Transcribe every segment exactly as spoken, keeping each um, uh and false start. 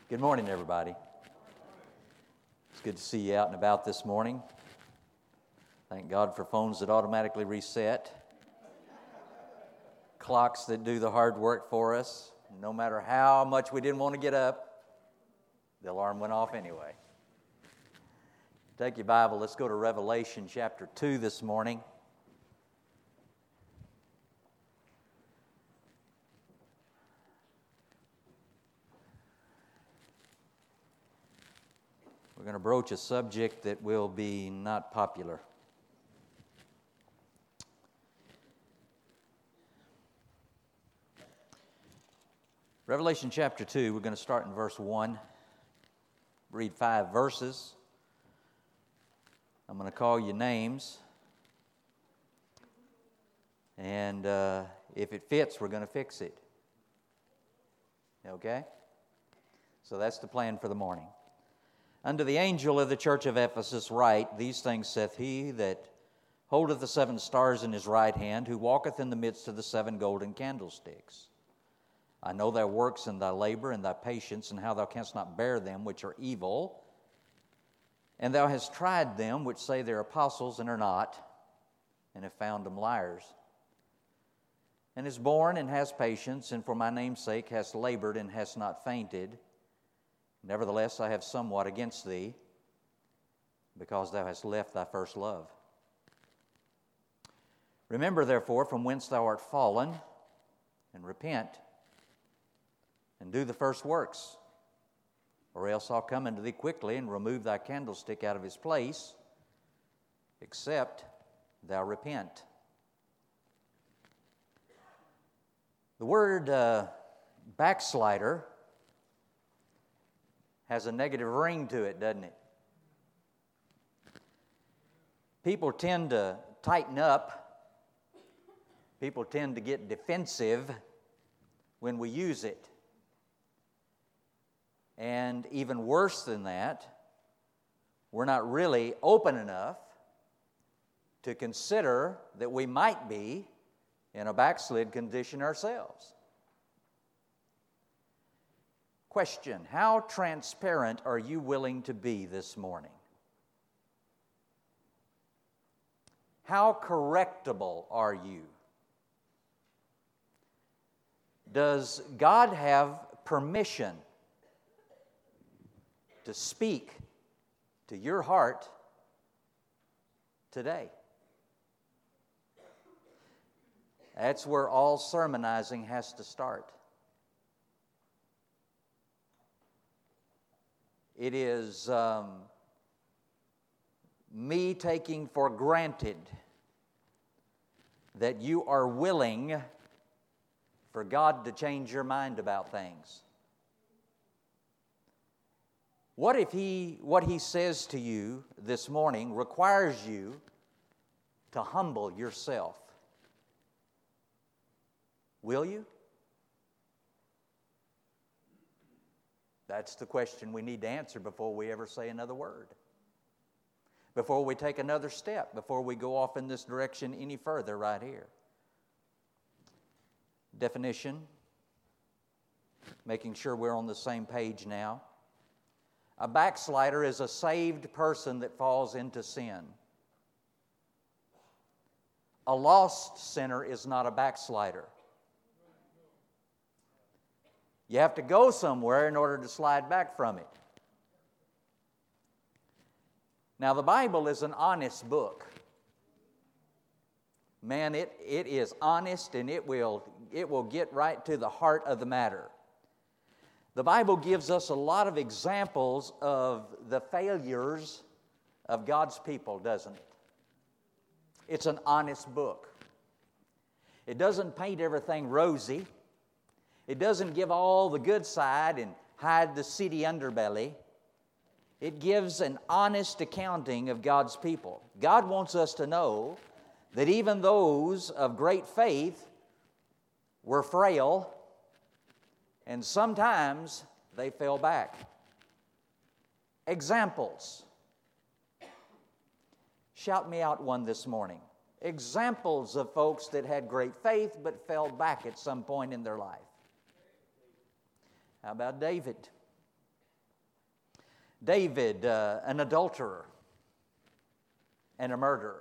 Good morning, everybody. It's good to see you out and about this morning. Thank God for phones that automatically reset, clocks that do the hard work for us. No matter how much we didn't want to get up, the alarm went off anyway. Take your Bible, let's go to Revelation chapter two this morning. We're going to broach a subject that will be not popular. Revelation chapter two, we're going to start in verse one. Read five verses. I'm going to call you names. And uh, if it fits, we're going to fix it. Okay? So that's the plan for the morning. Unto the angel of the church of Ephesus write, These things saith he that holdeth the seven stars in his right hand, who walketh in the midst of the seven golden candlesticks. I know thy works and thy labor and thy patience, and how thou canst not bear them which are evil. And thou hast tried them which say they're apostles and are not, and have found them liars. And hast borne and hast patience, and for my name's sake hast labored and hast not fainted. Nevertheless, I have somewhat against thee, because thou hast left thy first love. Remember, therefore, from whence thou art fallen, and repent, and do the first works, or else I'll come unto thee quickly, and remove thy candlestick out of his place, except thou repent. The word uh, backslider has a negative ring to it, doesn't it? People tend to tighten up. People tend to get defensive when we use it. And even worse than that, we're not really open enough to consider that we might be in a backslid condition ourselves. Question, how transparent are you willing to be this morning? How correctable are you? Does God have permission to speak to your heart today? That's where all sermonizing has to start. It is um, me taking for granted that you are willing for God to change your mind about things. What if He, what He says to you this morning requires you to humble yourself? Will you? That's the question we need to answer before we ever say another word. Before we take another step, before we go off in this direction any further right here. Definition, making sure we're on the same page now. A backslider is a saved person that falls into sin. A lost sinner is not a backslider. You have to go somewhere in order to slide back from it. Now, the Bible is an honest book. Man, it, it is honest, and it will, it will get right to the heart of the matter. The Bible gives us a lot of examples of the failures of God's people, doesn't it? It's an honest book. It doesn't paint everything rosy. It doesn't give all the good side and hide the seedy underbelly. It gives an honest accounting of God's people. God wants us to know that even those of great faith were frail, and sometimes they fell back. Examples. Shout me out one this morning. Examples of folks that had great faith but fell back at some point in their life. How about David? David, uh, an adulterer and a murderer.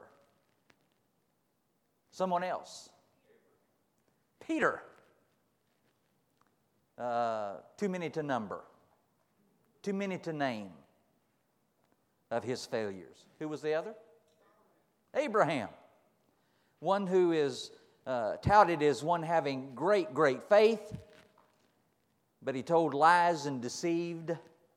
Someone else. Peter. Uh, too many to number. Too many to name of his failures. Who was the other? Abraham. One who is uh, touted as one having great, great faith, but he told lies and deceived.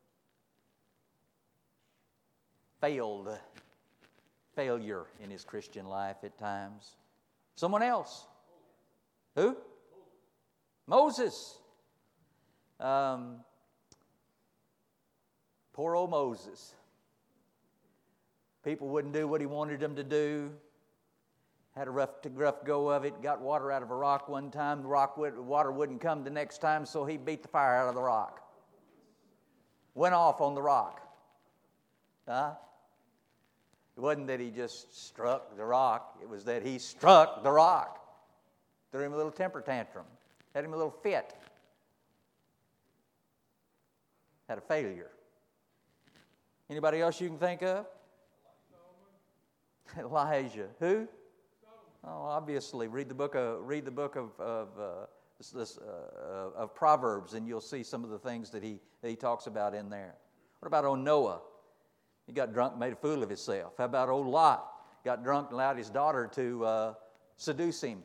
Failed. Failure in his Christian life at times. Someone else. Who? Moses. Um, poor old Moses. People wouldn't do what he wanted them to do. Had a rough, rough go of it. Got water out of a rock one time. The rock would, water wouldn't come the next time, so he beat the fire out of the rock. Went off on the rock. Huh? It wasn't that he just struck the rock. It was that he struck the rock. Threw him a little temper tantrum. Had him a little fit. Had a failure. Anybody else you can think of? Elijah. Who? Oh, obviously. Read the book of read the book of of, uh, this, this, uh, of Proverbs, and you'll see some of the things that he that he talks about in there. What about old Noah? He got drunk and made a fool of himself. How about old Lot? Got drunk and allowed his daughter to uh, seduce him.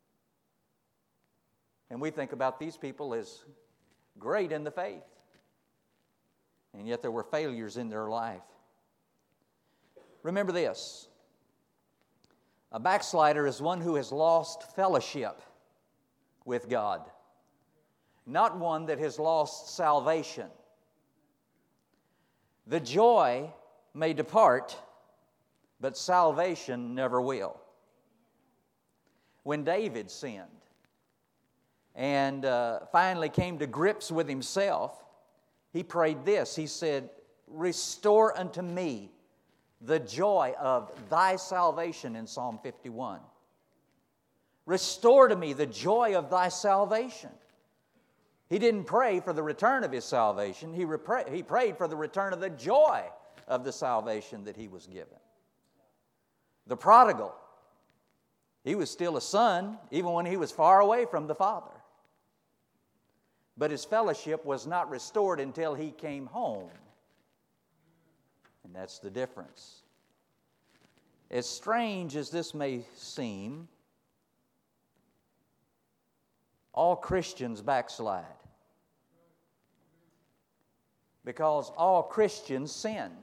And we think about these people as great in the faith. And yet there were failures in their life. Remember this. A backslider is one who has lost fellowship with God, not one that has lost salvation. The joy may depart, but salvation never will. When David sinned and uh, finally came to grips with himself, he prayed this. He said, "Restore unto me the joy of thy salvation," in Psalm fifty-one. Restore to me the joy of thy salvation. He didn't pray for the return of his salvation. He, repra- he prayed for the return of the joy of the salvation that he was given. The prodigal, he was still a son even when he was far away from the Father. But his fellowship was not restored until he came home. And that's the difference. As strange as this may seem, all Christians backslide. Because all Christians sin.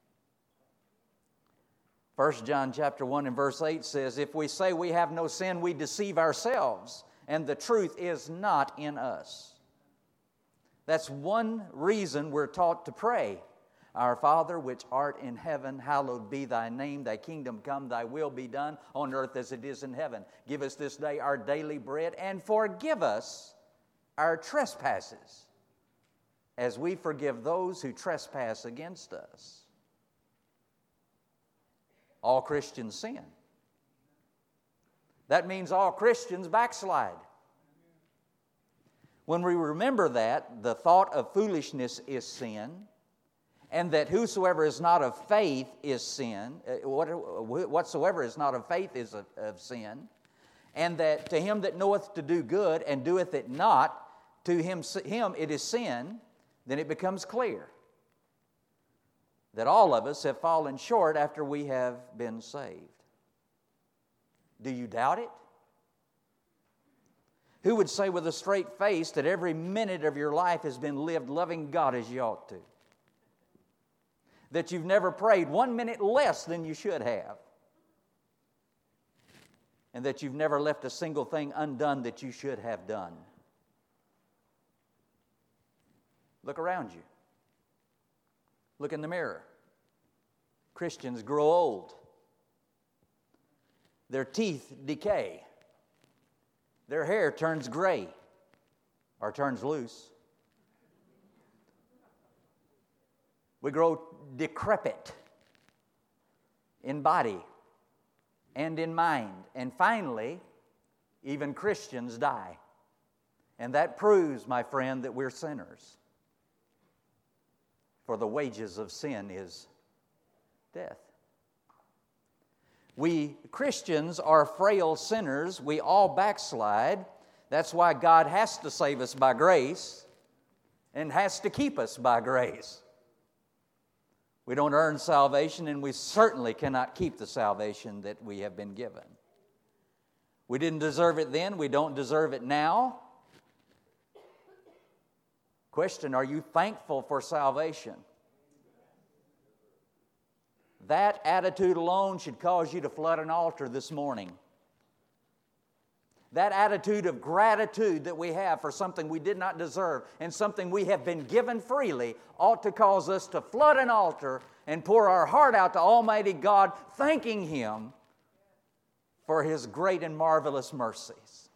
First John chapter one and verse eight says, "If we say we have no sin, we deceive ourselves, and the truth is not in us." That's one reason we're taught to pray. "Our Father, which art in heaven, hallowed be thy name. Thy kingdom come, thy will be done on earth as it is in heaven. Give us this day our daily bread, and forgive us our trespasses, as we forgive those who trespass against us." All Christians sin. That means all Christians backslide. When we remember that, the thought of foolishness is sin, and that whosoever is not of faith is sin, whatsoever is not of faith is of, of sin, and that to him that knoweth to do good and doeth it not, to him, him it is sin, then it becomes clear that all of us have fallen short after we have been saved. Do you doubt it? Who would say with a straight face that every minute of your life has been lived loving God as you ought to? That you've never prayed one minute less than you should have? And that you've never left a single thing undone that you should have done? Look around you. Look in the mirror. Christians grow old. Their teeth decay. Their hair turns gray or turns loose. We grow decrepit in body and in mind. And finally, even Christians die. And that proves, my friend, that we're sinners. For the wages of sin is death. We Christians are frail sinners. We all backslide. That's why God has to save us by grace and has to keep us by grace. We don't earn salvation, and we certainly cannot keep the salvation that we have been given. We didn't deserve it then. We don't deserve it now. Question, are you thankful for salvation? That attitude alone should cause you to flood an altar this morning. That attitude of gratitude that we have for something we did not deserve and something we have been given freely ought to cause us to flood an altar and pour our heart out to Almighty God, thanking Him for His great and marvelous mercies.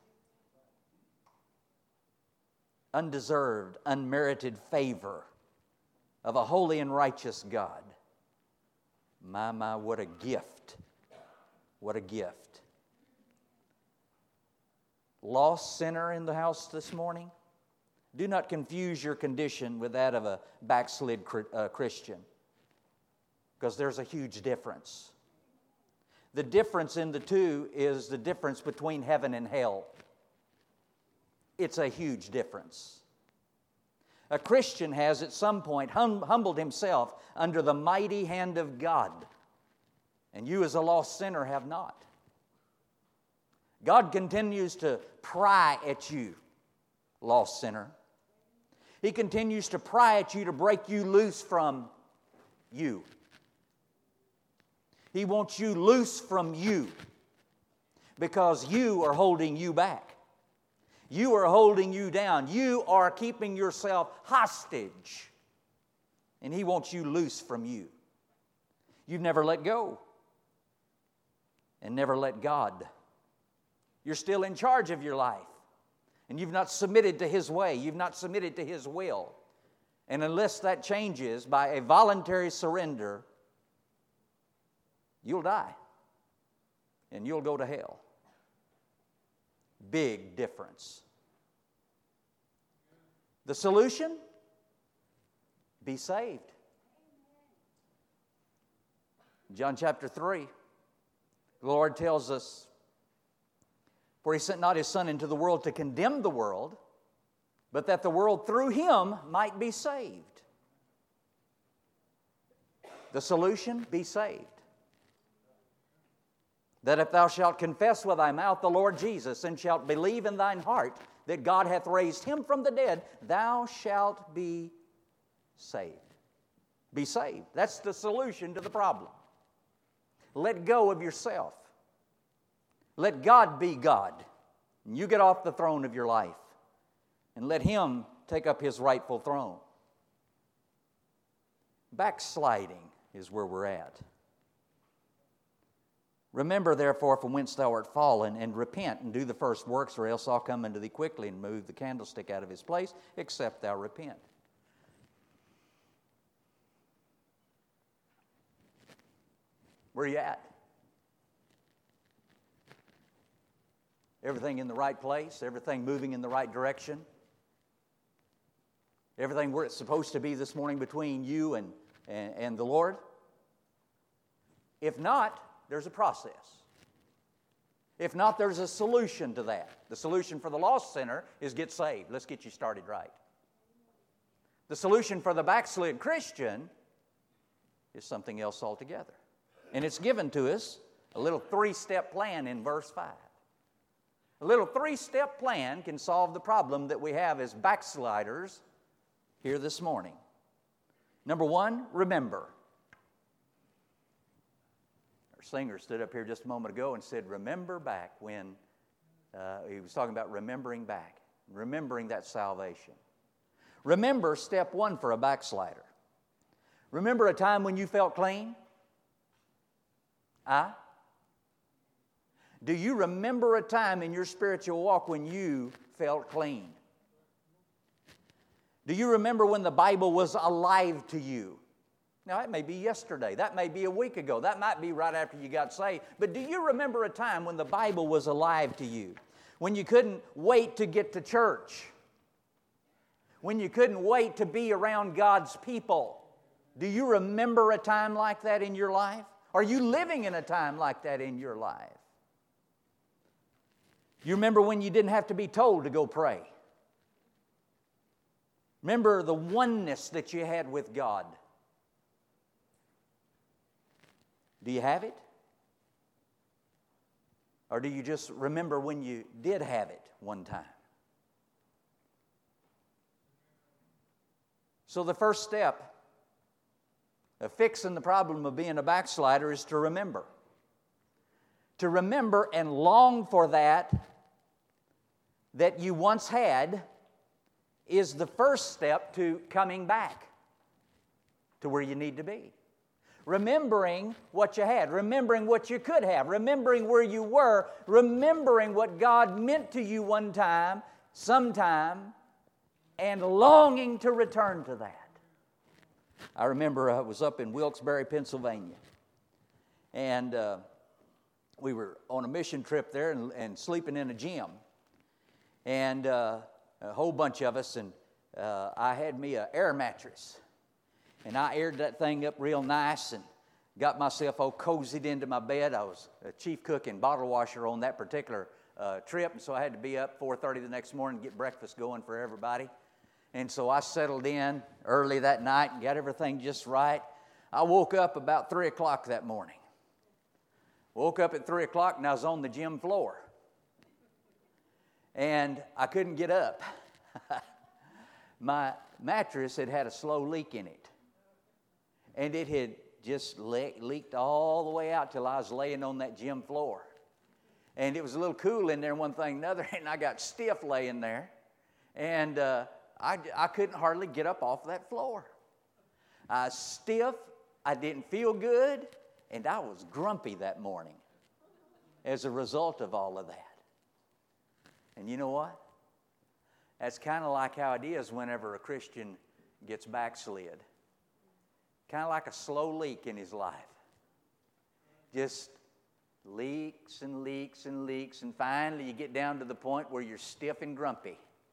Undeserved, unmerited favor of a holy and righteous God. My, my, what a gift. What a gift. Lost sinner in the house this morning? Do not confuse your condition with that of a backslid uh, Christian, because there's a huge difference. The difference in the two is the difference between heaven and hell. It's a huge difference. A Christian has at some point hum- humbled himself under the mighty hand of God, and you as a lost sinner have not. God continues to pry at you, lost sinner. He continues to pry at you to break you loose from you. He wants you loose from you because you are holding you back. You are holding you down. You are keeping yourself hostage. And He wants you loose from you. You've never let go and never let God. You're still in charge of your life. And you've not submitted to His way. You've not submitted to His will. And unless that changes by a voluntary surrender, you'll die. And you'll go to hell. Big difference. The solution? Be saved. John chapter three, the Lord tells us, for He sent not His Son into the world to condemn the world, but that the world through Him might be saved. The solution? Be saved. That if thou shalt confess with thy mouth the Lord Jesus, and shalt believe in thine heart that God hath raised Him from the dead, thou shalt be saved. Be saved. That's the solution to the problem. Let go of yourself. Let God be God. And you get off the throne of your life. And let Him take up His rightful throne. Backsliding is where we're at. Remember, therefore, from whence thou art fallen, and repent, and do the first works, or else I'll come unto thee quickly and move the candlestick out of his place, except thou repent. Where are you at? Everything in the right place? Everything moving in the right direction? Everything where it's supposed to be this morning between you and, and, and the Lord? If not, there's a process. If not, there's a solution to that. The solution for the lost sinner is get saved. Let's get you started right. The solution for the backslid Christian is something else altogether. And it's given to us a little three-step plan in verse five. A little three-step plan can solve the problem that we have as backsliders here this morning. Number one, remember. Our singer stood up here just a moment ago and said, remember back when uh, he was talking about remembering back, remembering that salvation. Remember step one for a backslider. Remember a time when you felt clean? Huh? Do you remember a time in your spiritual walk when you felt clean? Do you remember when the Bible was alive to you? Now, that may be yesterday. That may be a week ago. That might be right after you got saved. But do you remember a time when the Bible was alive to you? When you couldn't wait to get to church? When you couldn't wait to be around God's people? Do you remember a time like that in your life? Are you living in a time like that in your life? You remember when you didn't have to be told to go pray? Remember the oneness that you had with God? Do you have it? Or do you just remember when you did have it one time? So the first step of fixing the problem of being a backslider is to remember. To remember and long for that that you once had is the first step to coming back to where you need to be. Remembering what you had, remembering what you could have, remembering where you were, remembering what God meant to you one time, sometime, and longing to return to that. I remember I was up in Wilkes-Barre, Pennsylvania, and uh, we were on a mission trip there and, and sleeping in a gym, and uh, a whole bunch of us, and uh, I had me an air mattress, and I aired that thing up real nice and got myself all cozied into my bed. I was a chief cook and bottle washer on that particular uh, trip, and so I had to be up four thirty the next morning to get breakfast going for everybody. And so I settled in early that night and got everything just right. I woke up about three o'clock that morning. Woke up at three o'clock and I was on the gym floor. And I couldn't get up. My mattress had had a slow leak in it. And it had just le- leaked all the way out till I was laying on that gym floor. And it was a little cool in there, one thing and another, and I got stiff laying there. And uh, I, I couldn't hardly get up off that floor. I was stiff, I didn't feel good, and I was grumpy that morning as a result of all of that. And you know what? That's kind of like how it is whenever a Christian gets backslid. Kind of like a slow leak in his life. Just leaks and leaks and leaks, and finally you get down to the point where you're stiff and grumpy.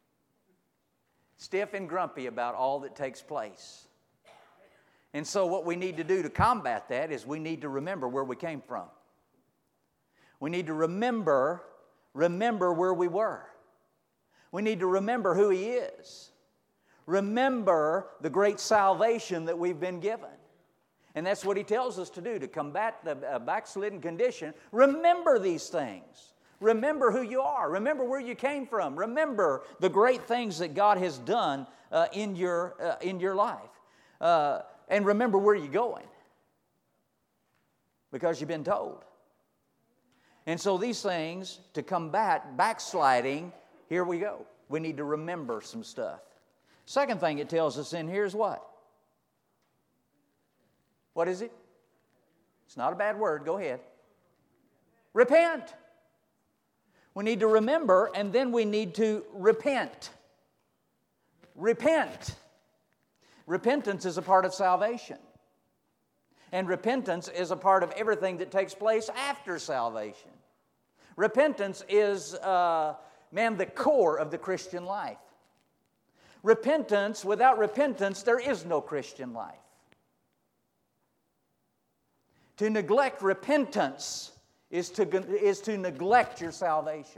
Stiff and grumpy about all that takes place. And so what we need to do to combat that is we need to remember where we came from. We need to remember, remember where we were. We need to remember who He is. Remember the great salvation that we've been given. And that's what He tells us to do, to combat the backslidden condition. Remember these things. Remember who you are. Remember where you came from. Remember the great things that God has done uh, in your uh, in your life. Uh, and remember where you're going. Because you've been told. And so these things, to combat backsliding, here we go. We need to remember some stuff. Second thing it tells us in here is what? What is it? It's not a bad word. Go ahead. Repent. We need to remember, and then we need to repent. Repent. Repentance is a part of salvation. And repentance is a part of everything that takes place after salvation. Repentance is, uh, man, the core of the Christian life. Repentance, without repentance, there is no Christian life. To neglect repentance is to, is to neglect your salvation.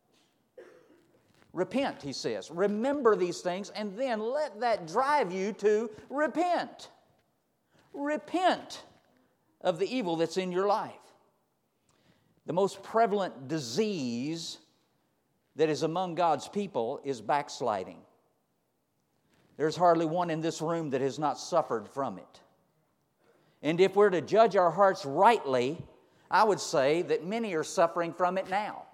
Repent, he says. Remember these things, and then let that drive you to repent. Repent of the evil that's in your life. The most prevalent disease that is among God's people is backsliding. There's hardly one in this room that has not suffered from it. And if we're to judge our hearts rightly, I would say that many are suffering from it now.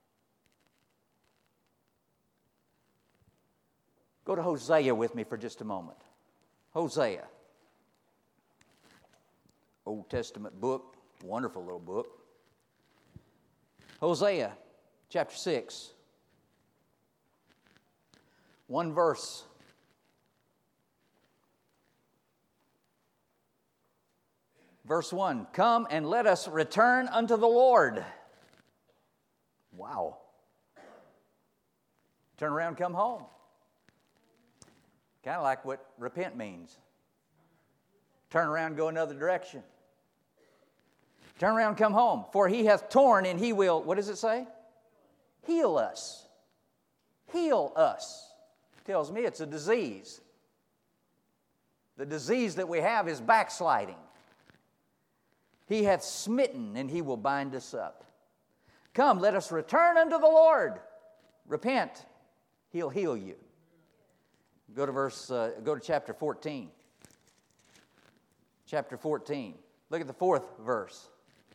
Go to Hosea with me for just a moment. Hosea. Old Testament book, wonderful little book. Hosea, chapter six. One verse. Verse one, come and let us return unto the Lord. Wow. Turn around, come home. Kind of like what repent means. Turn around and go another direction. Turn around and come home. For he hath torn and he will, what does it say? Heal us. Heal us. Tells me it's a disease. The disease that we have is backsliding. He hath smitten and he will bind us up. Come, let us return unto the Lord. Repent. He'll heal you. Go to verse, uh, go to chapter fourteen. Chapter fourteen. Look at the fourth verse.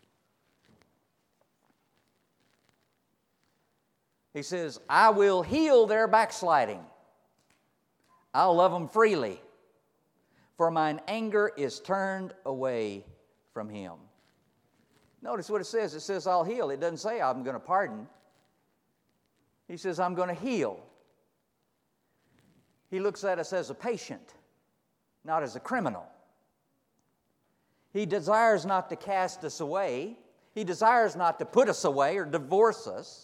He says, I will heal their backsliding. I'll love them freely. For mine anger is turned away from him. Notice what it says. It says, I'll heal. It doesn't say I'm going to pardon. He says, I'm going to heal. He looks at us as a patient, not as a criminal. He desires not to cast us away. He desires not to put us away or divorce us.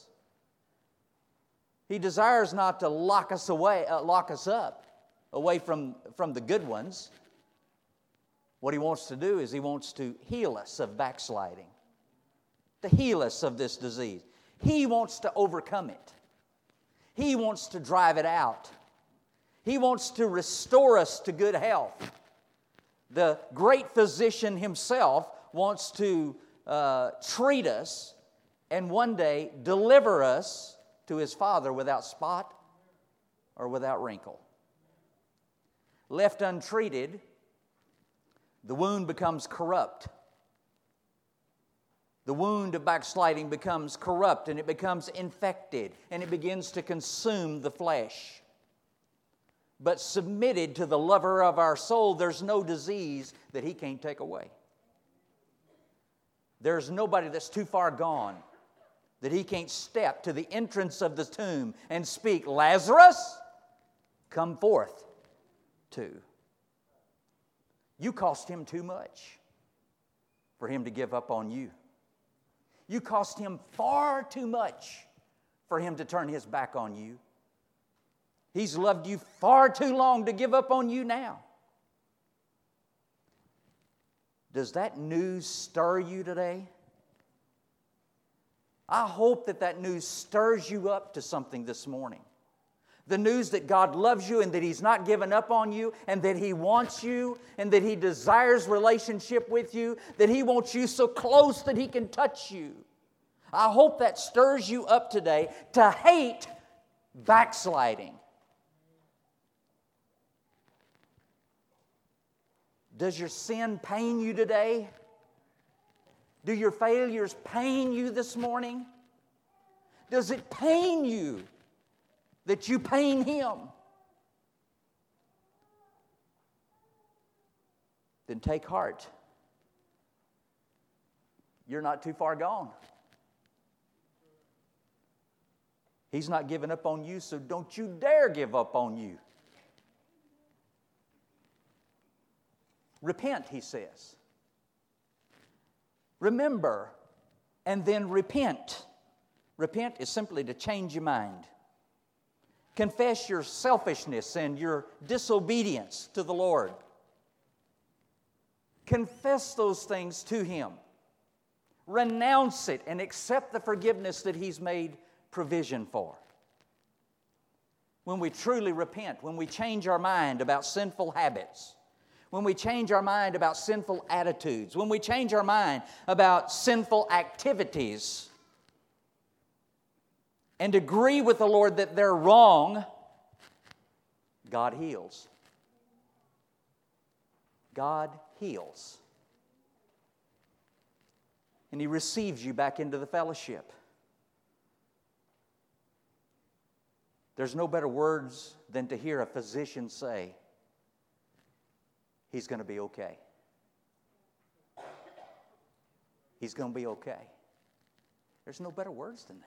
He desires not to lock us away, uh, lock us up, away from, from the good ones. What he wants to do is he wants to heal us of backsliding, to heal us of this disease. He wants to overcome it. He wants to drive it out. He wants to restore us to good health. The great physician himself wants to uh, treat us and one day deliver us to his Father without spot or without wrinkle. Left untreated, the wound becomes corrupt. The wound of backsliding becomes corrupt and it becomes infected and it begins to consume the flesh. But submitted to the lover of our soul, there's no disease that he can't take away. There's nobody that's too far gone that he can't step to the entrance of the tomb and speak, Lazarus, come forth to. You cost him too much for him to give up on you. You cost him far too much for him to turn his back on you. He's loved you far too long to give up on you now. Does that news stir you today? I hope that that news stirs you up to something this morning. The news that God loves you and that He's not given up on you and that He wants you and that He desires relationship with you, that He wants you so close that He can touch you. I hope that stirs you up today to hate backsliding. Does your sin pain you today? Do your failures pain you this morning? Does it pain you that you pain Him? Then take heart. You're not too far gone. He's not giving up on you, so don't you dare give up on you. Repent, He says. Remember, and then repent. Repent is simply to change your mind. Confess your selfishness and your disobedience to the Lord. Confess those things to Him. Renounce it and accept the forgiveness that He's made provision for. When we truly repent, when we change our mind about sinful habits, when we change our mind about sinful attitudes, when we change our mind about sinful activities, and agree with the Lord that they're wrong, God heals. God heals. And He receives you back into the fellowship. There's no better words than to hear a physician say, he's going to be okay. He's going to be okay. There's no better words than that.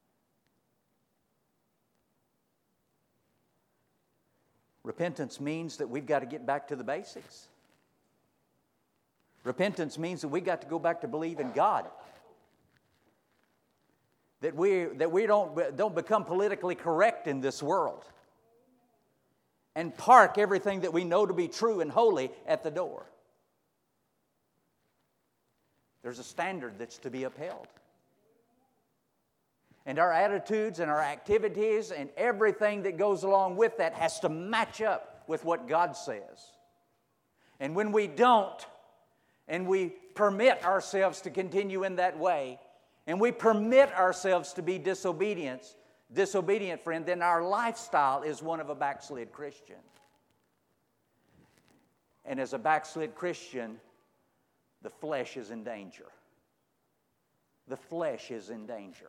Repentance means that we've got to get back to the basics. Repentance means that we've got to go back to believe in God. That we, that we don't, don't become politically correct in this world and park everything that we know to be true and holy at the door. There's a standard that's to be upheld. And our attitudes and our activities and everything that goes along with that has to match up with what God says. And when we don't, and we permit ourselves to continue in that way, and we permit ourselves to be disobedient, disobedient, friend, then our lifestyle is one of a backslid Christian. And as a backslid Christian, the flesh is in danger. The flesh is in danger.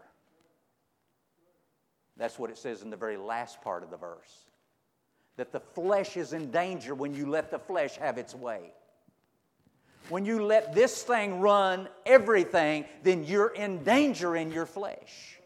That's what it says in the very last part of the verse. That the flesh is in danger when you let the flesh have its way. When you let this thing run everything, then you're in danger in your flesh.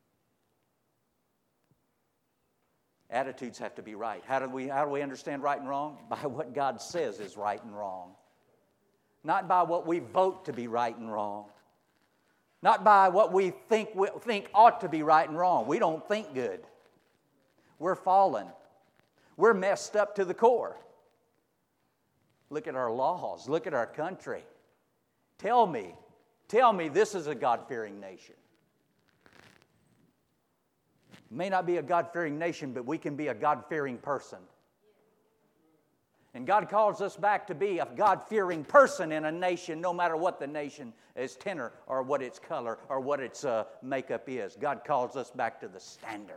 Attitudes have to be right. How do we, how do we understand right and wrong? By what God says is right and wrong. Not by what we vote to be right and wrong. Not by what we think, we think ought to be right and wrong. We don't think good. We're fallen. We're messed up to the core. Look at our laws. Look at our country. Tell me, tell me this is a God-fearing nation. It may not be a God-fearing nation, but we can be a God-fearing person. And God calls us back to be a God-fearing person in a nation, no matter what the nation is tenor or what its color or what its uh, makeup is. God calls us back to the standard.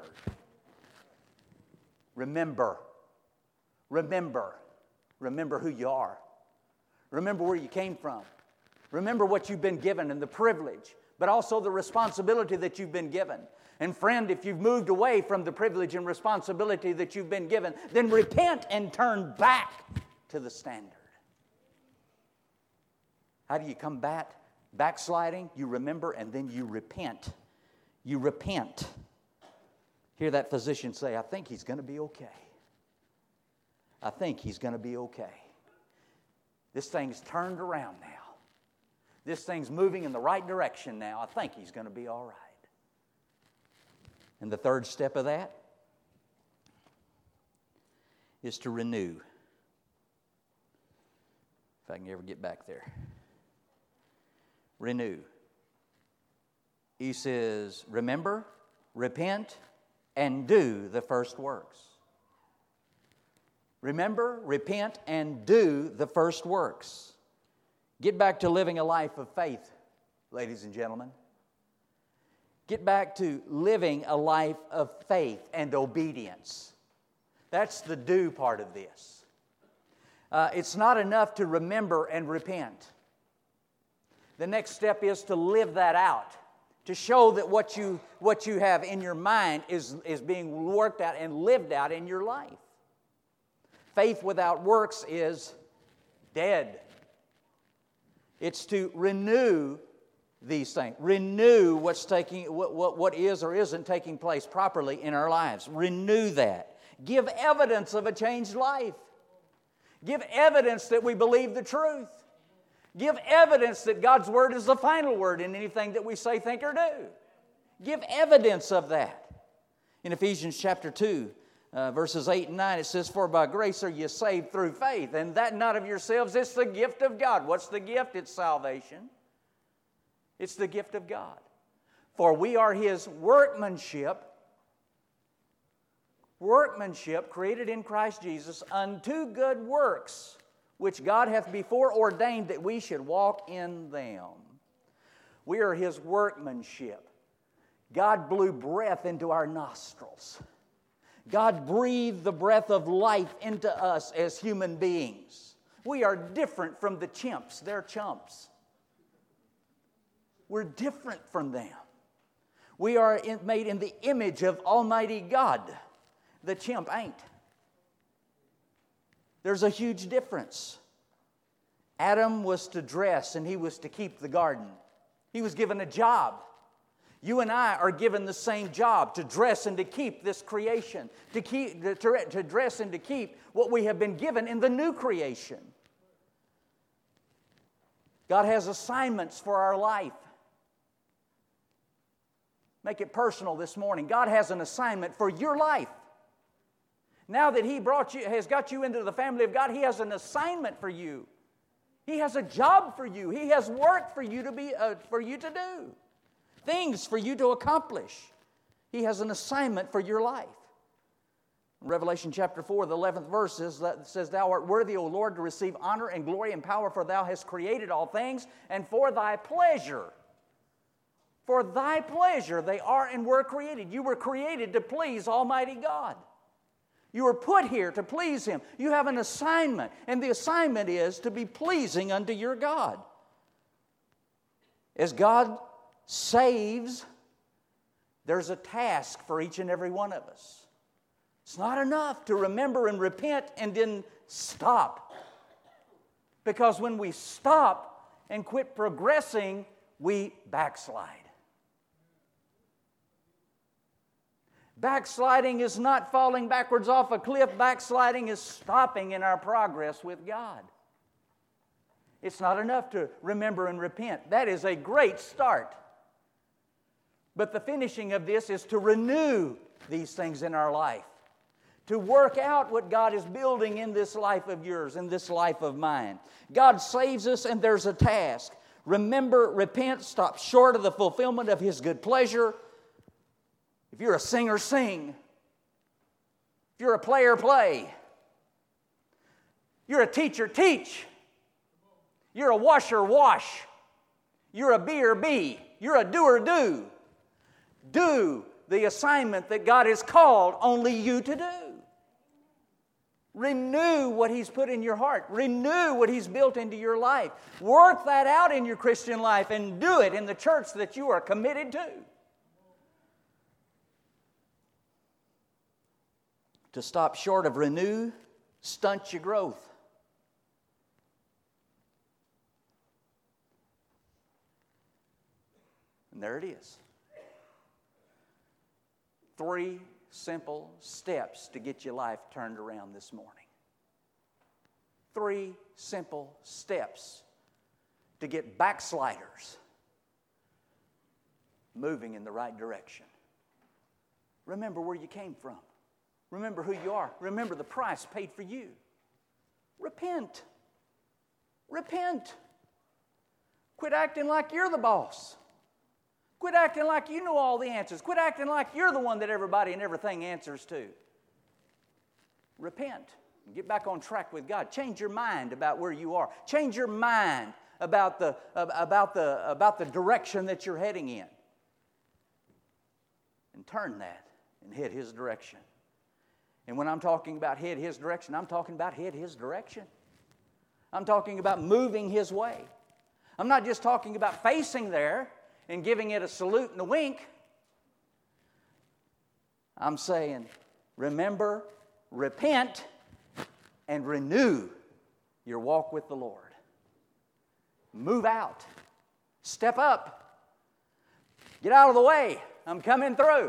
Remember, remember, remember who you are. Remember where you came from. Remember what you've been given and the privilege, but also the responsibility that you've been given. And friend, if you've moved away from the privilege and responsibility that you've been given, then repent and turn back to the standard. How do you combat backsliding? You remember and then you repent. You repent. Hear that physician say, I think he's going to be okay. I think he's going to be okay. This thing's turned around now. This thing's moving in the right direction now. I think he's going to be all right. And the third step of that is to renew. If I can ever get back there. Renew. He says, remember, repent, and do the first works. Remember, repent, and do the first works. Get back to living a life of faith, ladies and gentlemen. Get back to living a life of faith and obedience. That's the do part of this. Uh, it's not enough to remember and repent. The next step is to live that out, to show that what you, what you have in your mind is, is being worked out and lived out in your life. Faith without works is dead. It's to renew these things. Renew what's taking, what, what, what is or isn't taking place properly in our lives. Renew that. Give evidence of a changed life. Give evidence that we believe the truth. Give evidence that God's Word is the final word in anything that we say, think, or do. Give evidence of that. In Ephesians chapter two, uh, verses eight and nine, it says, for by grace are you saved through faith, and that not of yourselves, it's the gift of God. What's the gift? It's salvation. It's the gift of God. For we are His workmanship, workmanship created in Christ Jesus unto good works, which God hath before ordained that we should walk in them. We are His workmanship. God blew breath into our nostrils. God breathed the breath of life into us as human beings. We are different from the chimps. They're chumps. We're different from them. We are in, made in the image of Almighty God. The chimp ain't. There's a huge difference. Adam was to dress and he was to keep the garden. He was given a job. You and I are given the same job, to dress and to keep this creation, to, keep, to, to dress and to keep what we have been given in the new creation. God has assignments for our life. Make it personal this morning. God has an assignment for your life. Now that He brought you, has got you into the family of God, He has an assignment for you. He has a job for you. He has work for you to be uh, for you to do. Things for you to accomplish. He has an assignment for your life. Revelation chapter four, the eleventh verse says, says, Thou art worthy, O Lord, to receive honor and glory and power, for Thou hast created all things, and for Thy pleasure. For Thy pleasure they are and were created. You were created to please Almighty God. You were put here to please Him. You have an assignment, and the assignment is to be pleasing unto your God. As God saves, there's a task for each and every one of us. It's not enough to remember and repent and then stop. Because when we stop and quit progressing, we backslide. Backsliding is not falling backwards off a cliff. Backsliding is stopping in our progress with God. It's not enough to remember and repent. That is a great start. But the finishing of this is to renew these things in our life. To work out what God is building in this life of yours, in this life of mine. God saves us, and there's a task. Remember, repent, stop short of the fulfillment of His good pleasure. If you're a singer, sing. If you're a player, play. You're a teacher, teach. You're a washer, wash. You're a beer, be. You're a doer, do. Do the assignment that God has called only you to do. Renew what He's put in your heart. Renew what He's built into your life. Work that out in your Christian life and do it in the church that you are committed to. To stop short of renew stunts your growth. And there it is. Three simple steps to get your life turned around this morning. Three simple steps to get backsliders moving in the right direction. Remember where you came from. Remember who you are. Remember the price paid for you. Repent. Repent. Quit acting like you're the boss. Quit acting like you know all the answers. Quit acting like you're the one that everybody and everything answers to. Repent. Get back on track with God. Change your mind about where you are. Change your mind about the, about the, about the direction that you're heading in. And turn that and head His direction. And when I'm talking about head His direction, I'm talking about head His direction. I'm talking about moving His way. I'm not just talking about facing there and giving it a salute and a wink. I'm saying, remember, repent, and renew your walk with the Lord. Move out. Step up. Get out of the way. I'm coming through.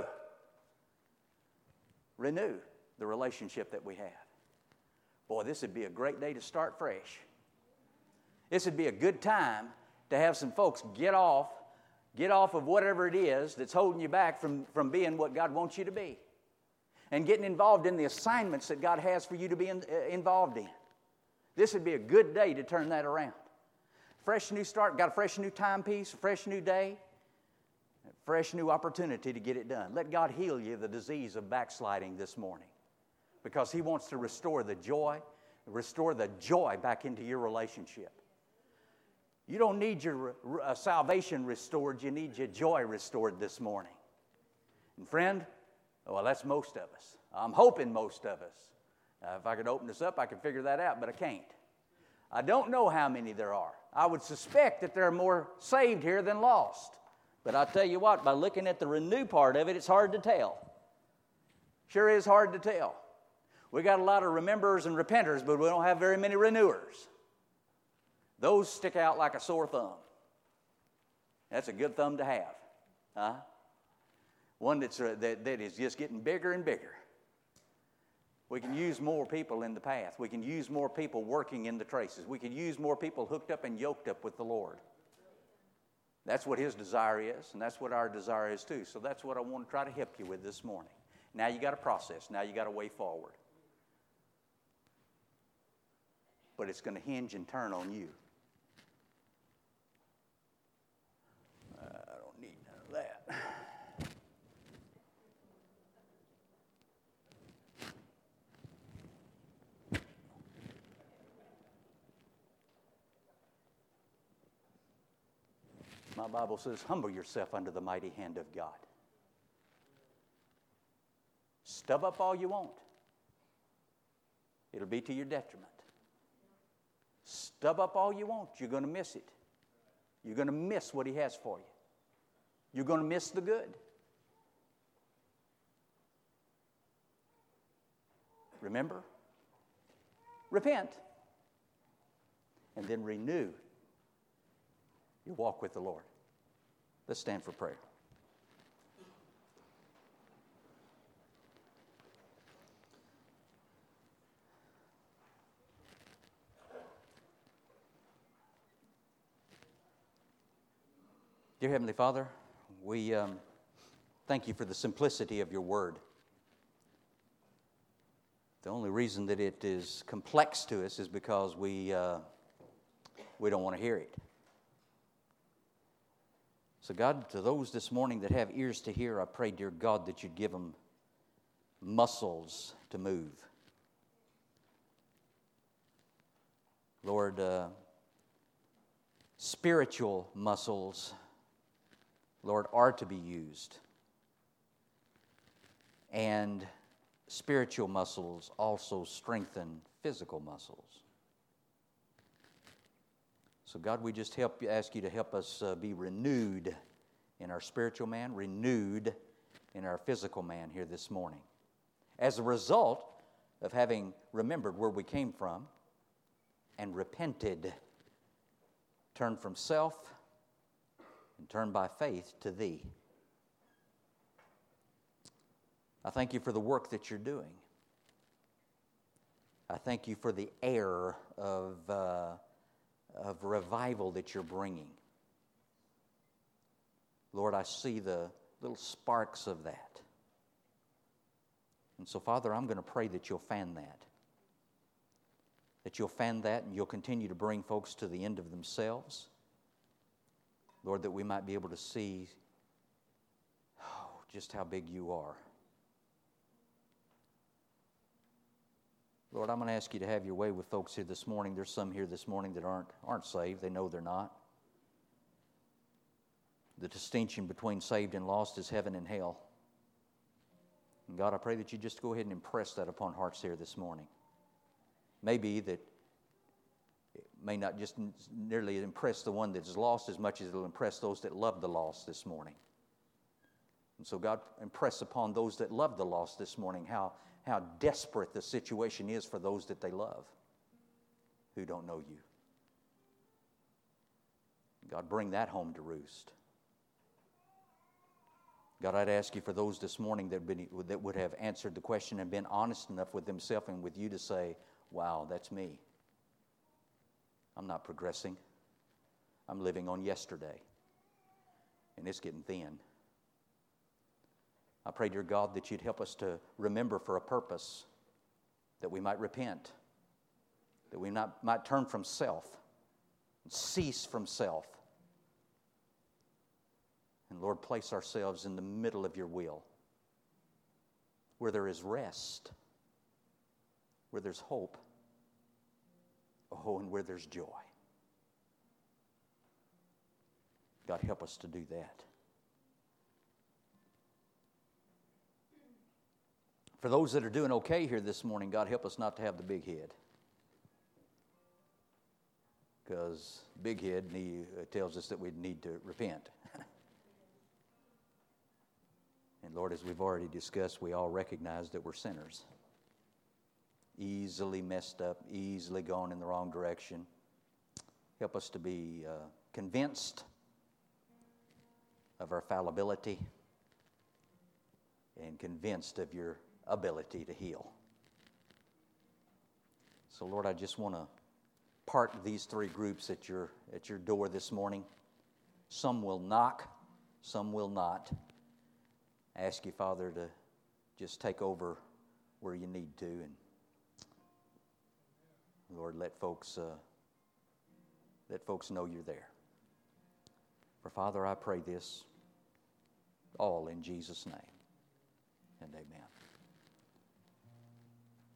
Renew the relationship that we have. Boy, this would be a great day to start fresh. This would be a good time to have some folks get off, get off of whatever it is that's holding you back from, from being what God wants you to be. And getting involved in the assignments that God has for you to be in, uh, involved in. This would be a good day to turn that around. Fresh new start, got a fresh new timepiece, a fresh new day, a fresh new opportunity to get it done. Let God heal you of the disease of backsliding this morning. Because He wants to restore the joy, restore the joy back into your relationship. You don't need your uh, salvation restored, you need your joy restored this morning. And friend, well, that's most of us. I'm hoping most of us. Uh, if I could open this up, I could figure that out, but I can't. I don't know how many there are. I would suspect that there are more saved here than lost. But I'll tell you what, by looking at the renew part of it, it's hard to tell. Sure is hard to tell. We got a lot of rememberers and repenters, but we don't have very many renewers. Those stick out like a sore thumb. That's a good thumb to have. Huh? One that's, uh, that, that is just getting bigger and bigger. We can use more people in the path. We can use more people working in the traces. We can use more people hooked up and yoked up with the Lord. That's what His desire is, and that's what our desire is too. So that's what I want to try to help you with this morning. Now you got a process. Now you got a way forward. But it's going to hinge and turn on you. My Bible says, humble yourself under the mighty hand of God. Stub up all you want. It'll be to your detriment. Stub up all you want. You're going to miss it. You're going to miss what He has for you. You're going to miss the good. Remember? Repent. And then renew your walk with the Lord. Let's stand for prayer. Dear Heavenly Father, we um, thank You for the simplicity of Your Word. The only reason that it is complex to us is because we uh, we don't want to hear it. So God, to those this morning that have ears to hear, I pray, dear God, that You'd give them muscles to move. Lord, uh, spiritual muscles, Lord, are to be used. And spiritual muscles also strengthen physical muscles. So God, we just help you, ask You to help us uh, be renewed in our spiritual man, renewed in our physical man here this morning. As a result of having remembered where we came from and repented, turned from self and turned by faith to Thee. I thank You for the work that You're doing. I thank You for the air of, uh, of revival that You're bringing. Lord, I see the little sparks of that. And so, Father, I'm going to pray that You'll fan that. That You'll fan that and You'll continue to bring folks to the end of themselves. Lord, that we might be able to see oh, just how big You are. Lord, I'm going to ask You to have Your way with folks here this morning. There's some here this morning that aren't, aren't saved. They know they're not. The distinction between saved and lost is heaven and hell. And God, I pray that You just go ahead and impress that upon hearts here this morning. Maybe that it may not just nearly impress the one that's lost as much as it'll impress those that love the lost this morning. And so, God, impress upon those that love the lost this morning how, how desperate the situation is for those that they love who don't know You. God, bring that home to roost. God, I'd ask You for those this morning that, been, that would have answered the question and been honest enough with themselves and with You to say, wow, that's me. I'm not progressing. I'm living on yesterday. And it's getting thin. I pray, dear God, that You'd help us to remember for a purpose, that we might repent, that we not, might turn from self, and cease from self. And Lord, place ourselves in the middle of Your will, where there is rest, where there's hope, oh, and where there's joy. God, help us to do that. For those that are doing okay here this morning, God, help us not to have the big head. Because big head need, uh, tells us that we need to repent. And Lord, as we've already discussed, we all recognize that we're sinners. Easily messed up, easily going in the wrong direction. Help us to be uh, convinced of our fallibility and convinced of Your ability to heal. So Lord, I just want to part these three groups at your at your door this morning. Some will knock, some will not. I ask You, Father, to just take over where You need to, and Lord, let folks uh, let folks know You're there. For Father, I pray this all in Jesus' name, and amen.